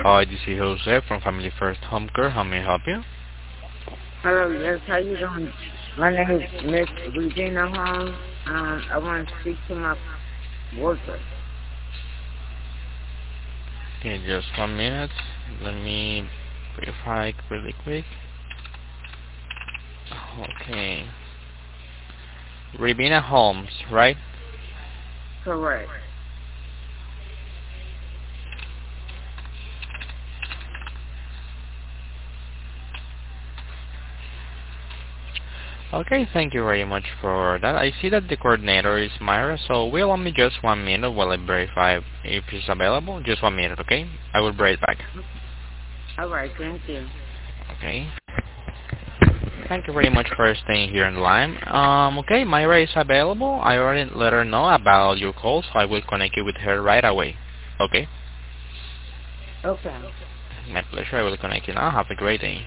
Hi, this is Jose from Family First Home Care. How may I help you? Hello, yes, how you doing? My name is Miss Regina Holmes. I want to speak to my worker. Okay, just 1 minute. Let me verify really quick. Okay. Ravina Holmes, right? Correct. Okay, thank you very much for that. I see that the coordinator is Myra, so will allow me just 1 minute while I verify if she's available. Just 1 minute, okay? I will be right back. All right, thank you. Okay. Thank you very much for staying here in the line. Okay, Myra is available. I already let her know about your call, so I will connect you with her right away. Okay? Okay. My pleasure. I will connect you now. Have a great day.